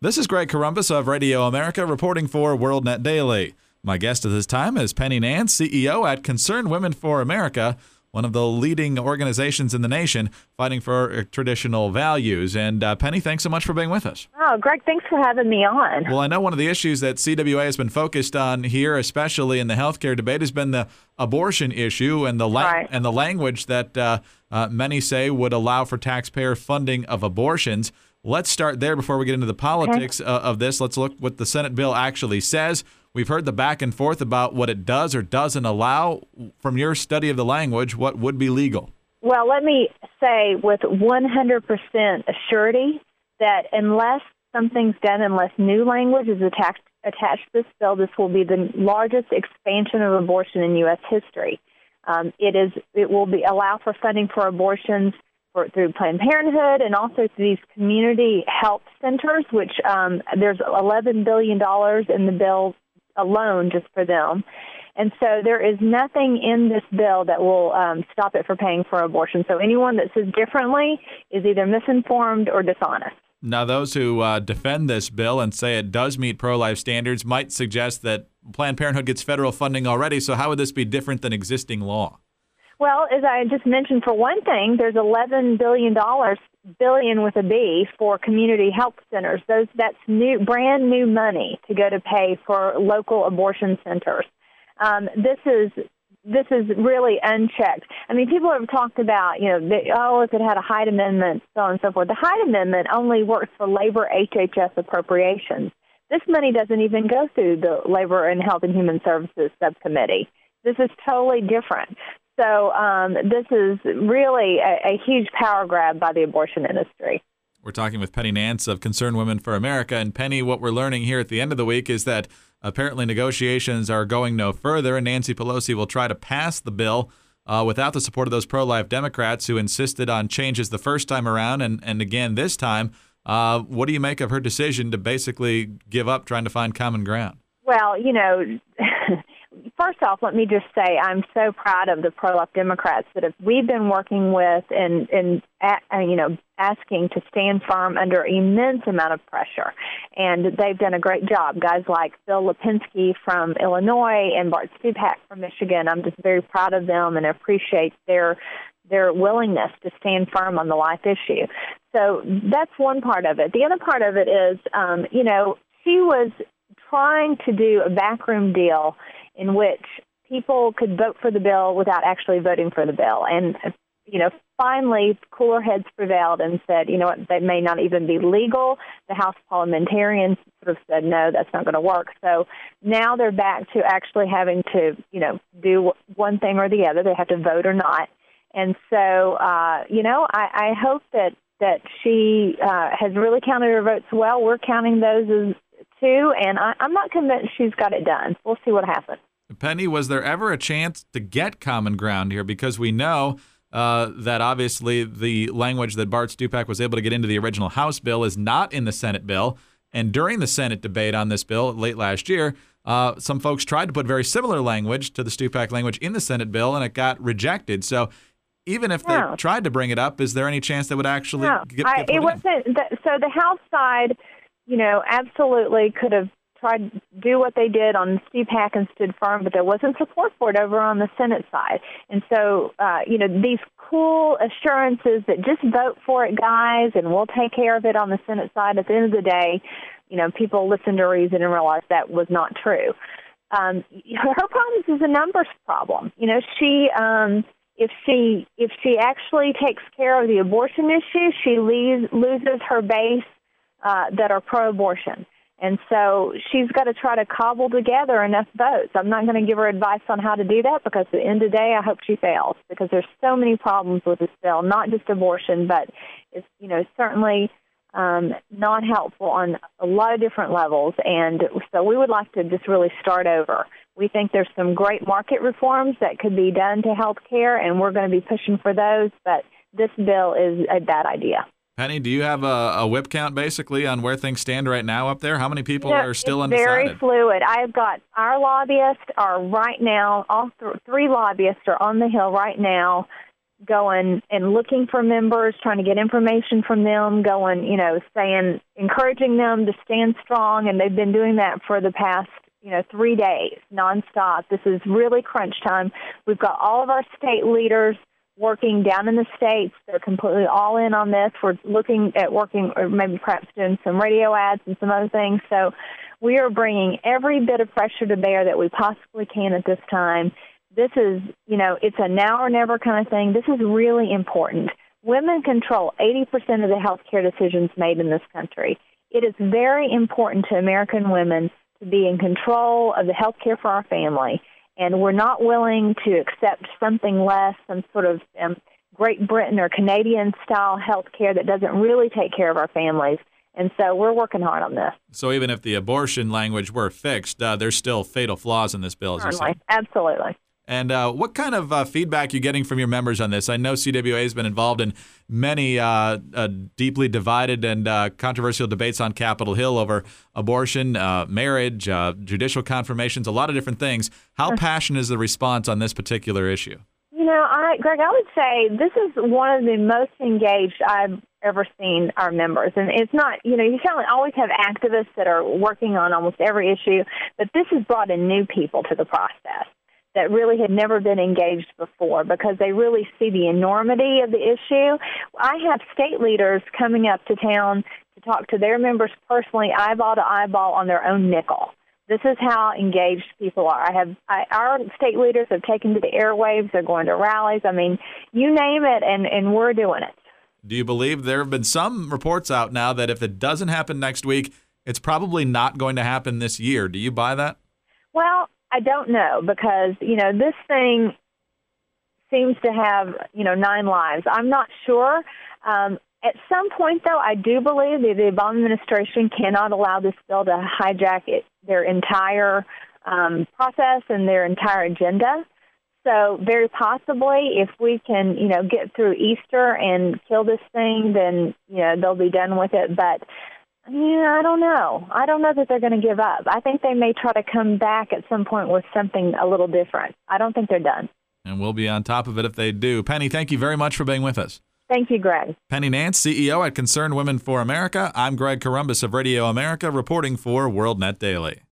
This is Greg Corombos of Radio America reporting for WorldNet Daily. My guest at this time is Penny Nance, CEO at Concerned Women for America, one of the leading organizations in the nation fighting for traditional values. And Penny, thanks so much for being with us. Oh, Greg, thanks for having me on. Well, I know one of the issues that CWA has been focused on here, especially in the healthcare debate, has been the abortion issue and the language that many say would allow for taxpayer funding of abortions. Let's start there before we get into the politics of this. Let's look what the Senate bill actually says. We've heard the back and forth about what it does or doesn't allow. From your study of the language, what would be legal? Well, let me say with 100% surety that unless something's done, unless new language is attached to this bill, this will be the largest expansion of abortion in U.S. history. It will allow for funding for abortions through Planned Parenthood and also through these community health centers, which there's $11 billion in the bill alone just for them. And so there is nothing in this bill that will stop it from paying for abortion. So anyone that says differently is either misinformed or dishonest. Now, those who defend this bill and say it does meet pro-life standards might suggest that Planned Parenthood gets federal funding already. So how would this be different than existing law? Well, as I just mentioned, for one thing, there's $11 billion with a B for community health centers. That's brand new money to go to pay for local abortion centers. This is really unchecked. I mean, people have talked about, if it had a Hyde Amendment, so on and so forth. The Hyde Amendment only works for labor HHS appropriations. This money doesn't even go through the Labor and Health and Human Services Subcommittee. This is totally different. So this is really a huge power grab by the abortion industry. We're talking with Penny Nance of Concerned Women for America. And Penny, what we're learning here at the end of the week is that apparently negotiations are going no further, and Nancy Pelosi will try to pass the bill without the support of those pro-life Democrats who insisted on changes the first time around and again this time. What do you make of her decision to basically give up trying to find common ground? Well, first off, let me just say I'm so proud of the pro-life Democrats that we've been working with and asking to stand firm under immense amount of pressure. And they've done a great job. Guys like Bill Lipinski from Illinois and Bart Stupak from Michigan, I'm just very proud of them and appreciate their willingness to stand firm on the life issue. So that's one part of it. The other part of it is, she was trying to do a backroom deal in which people could vote for the bill without actually voting for the bill. And, finally, cooler heads prevailed and said, they may not even be legal. The House parliamentarians sort of said, no, that's not going to work. So now they're back to actually having to, do one thing or the other. They have to vote or not. And so, I hope that she has really counted her votes well. We're counting those as too, and I'm not convinced she's got it done. We'll see what happens. Penny, was there ever a chance to get common ground here? Because we know that obviously the language that Bart Stupak was able to get into the original House bill is not in the Senate bill. And during the Senate debate on this bill late last year, some folks tried to put very similar language to the Stupak language in the Senate bill, and it got rejected. So even if they tried to bring it up, is there any chance that would actually get put in? So the House side, absolutely could have tried to do what they did on Stupak and stood firm, but there wasn't support for it over on the Senate side. And so, these cool assurances that just vote for it, guys, and we'll take care of it on the Senate side, at the end of the day, people listened to reason and realized that was not true. Her problem is a numbers problem. If she actually takes care of the abortion issue, she loses her base that are pro-abortion. And so she's got to try to cobble together enough votes. I'm not going to give her advice on how to do that because at the end of the day, I hope she fails because there's so many problems with this bill, not just abortion, but it's, certainly not helpful on a lot of different levels. And so we would like to just really start over. We think there's some great market reforms that could be done to health care, and we're going to be pushing for those, but this bill is a bad idea. Penny, do you have a whip count basically on where things stand right now up there? How many people are still undecided? Very fluid. I've got our lobbyists are right now, all three lobbyists are on the Hill right now going and looking for members, trying to get information from them, going, saying, encouraging them to stand strong. And they've been doing that for the past, 3 days nonstop. This is really crunch time. We've got all of our state leaders working down in the states. They're completely all in on this. We're looking at working, or maybe perhaps doing some radio ads and some other things. So we are bringing every bit of pressure to bear that we possibly can at this time. This is, it's a now or never kind of thing. This is really important. Women control 80% of the health care decisions made in this country. It is very important to American women to be in control of the health care for our family. And we're not willing to accept something less, some sort of Great Britain or Canadian-style health care that doesn't really take care of our families. And so we're working hard on this. So even if the abortion language were fixed, there's still fatal flaws in this bill, as you say. Absolutely. And what kind of feedback are you getting from your members on this? I know CWA has been involved in many deeply divided and controversial debates on Capitol Hill over abortion, marriage, judicial confirmations, a lot of different things. How passionate is the response on this particular issue? Greg, I would say this is one of the most engaged I've ever seen our members. And it's not, you certainly always have activists that are working on almost every issue, but this has brought in new people to the process that really had never been engaged before because they really see the enormity of the issue. I have state leaders coming up to town to talk to their members personally, eyeball to eyeball, on their own nickel. This is how engaged people are. Our state leaders have taken to the airwaves. They're going to rallies. I mean, you name it, and we're doing it. Do you believe there have been some reports out now that if it doesn't happen next week, it's probably not going to happen this year? Do you buy that? Well, I don't know because, this thing seems to have, 9 lives. I'm not sure. At some point, though, I do believe that the Obama administration cannot allow this bill to hijack their entire process and their entire agenda. So very possibly, if we can, get through Easter and kill this thing, then, they'll be done with it. But I don't know. I don't know that they're going to give up. I think they may try to come back at some point with something a little different. I don't think they're done. And we'll be on top of it if they do. Penny, thank you very much for being with us. Thank you, Greg. Penny Nance, CEO at Concerned Women for America. I'm Greg Corombos of Radio America, reporting for WorldNet Daily.